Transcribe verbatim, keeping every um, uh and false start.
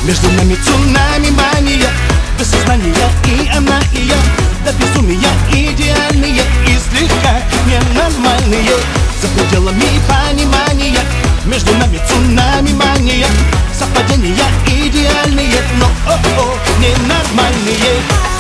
Между нами цунами мания, без сознания и она и я, до безумия идеальные и слегка ненормальные. За пределами понимания, между нами цунами мания, совпадения идеальные, но о-о, ненормальные.